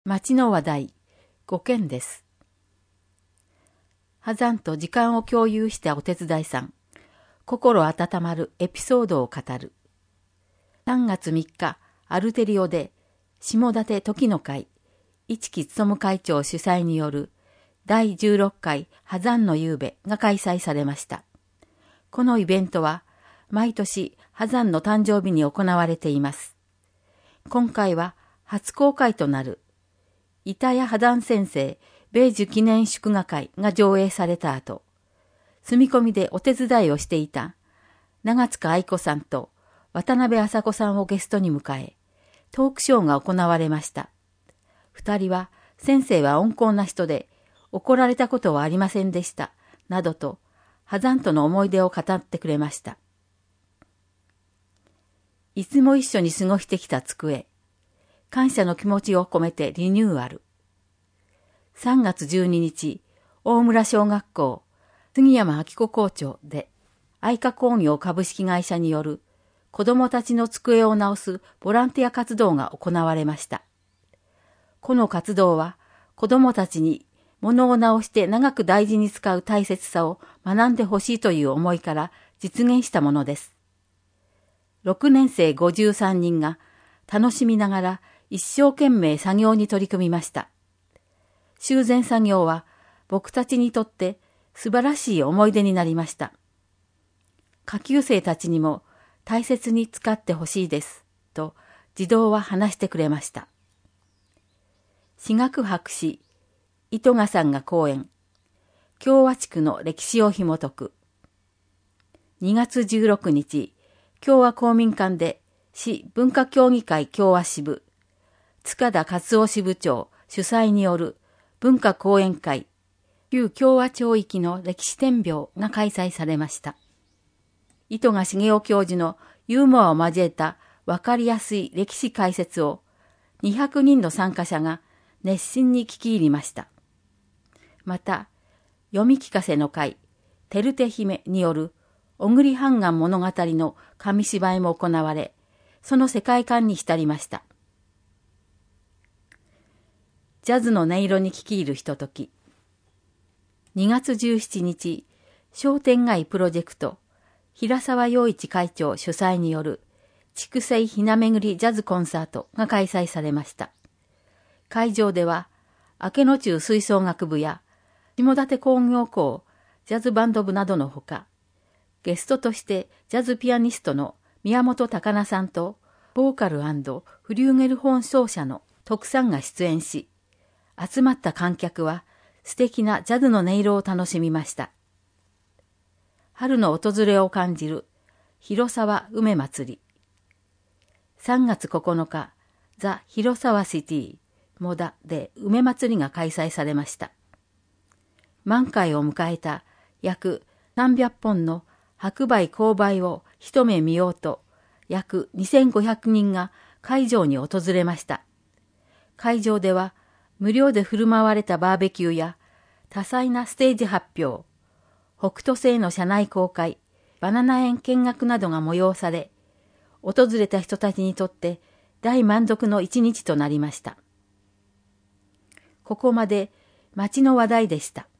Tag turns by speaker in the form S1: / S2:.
S1: 町の話題5件です。波山と時間を共有したお手伝いさん、心温まるエピソードを語る。3月3日、アルテリオで、下館時の会、一木勉会長主催による第16回波山の夕べが開催されました。このイベントは、毎年波山の誕生日に行われています。今回は初公開となる、板谷波山先生米寿記念祝賀会が上映された後、住み込みでお手伝いをしていた長塚愛子さんと渡辺麻子さんをゲストに迎え、トークショーが行われました。二人は、先生は温厚な人で怒られたことはありませんでした、などと波山との思い出を語ってくれました。いつも一緒に過ごしてきた机、感謝の気持ちを込めてリニューアル。3月12日、大村小学校、杉山明子校長で、愛華工業株式会社による子どもたちの机を直すボランティア活動が行われました。この活動は、子どもたちに物を直して長く大事に使う大切さを学んでほしいという思いから実現したものです。6年生53人が楽しみながら一生懸命作業に取り組みました。修繕作業は僕たちにとって素晴らしい思い出になりました。下級生たちにも大切に使ってほしいです、と児童は話してくれました。私学博士、糸賀さんが講演、共和地区の歴史を紐解く。2月16日、共和公民館で市文化協議会共和支部、塚田勝夫支部長主催による文化講演会、旧共和町域の歴史展描が開催されました。糸賀茂雄教授のユーモアを交えたわかりやすい歴史解説を200人の参加者が熱心に聞き入りました。また、読み聞かせの会、てるて姫による小栗半岸物語の紙芝居も行われ、その世界観に浸りました。ジャズの音色に聞き入るひととき。2月17日、商店街プロジェクト、平沢陽一会長主催による筑西ひなめぐりジャズコンサートが開催されました。会場では、明野中吹奏楽部や下館工業校ジャズバンド部などのほか、ゲストとしてジャズピアニストの宮本高菜さんとボーカル&フリューゲルホーン奏者の徳さんが出演し、集まった観客は素敵なジャズの音色を楽しみました。春の訪れを感じる広沢梅祭り。3月9日、ザ・広沢シティモダで梅祭りが開催されました。満開を迎えた約300本の白梅紅梅を一目見ようと、約2500人が会場に訪れました。会場では、無料で振る舞われたバーベキューや、多彩なステージ発表、北斗星の車内公開、バナナ園見学などが催され、訪れた人たちにとって大満足の一日となりました。ここまで街の話題でした。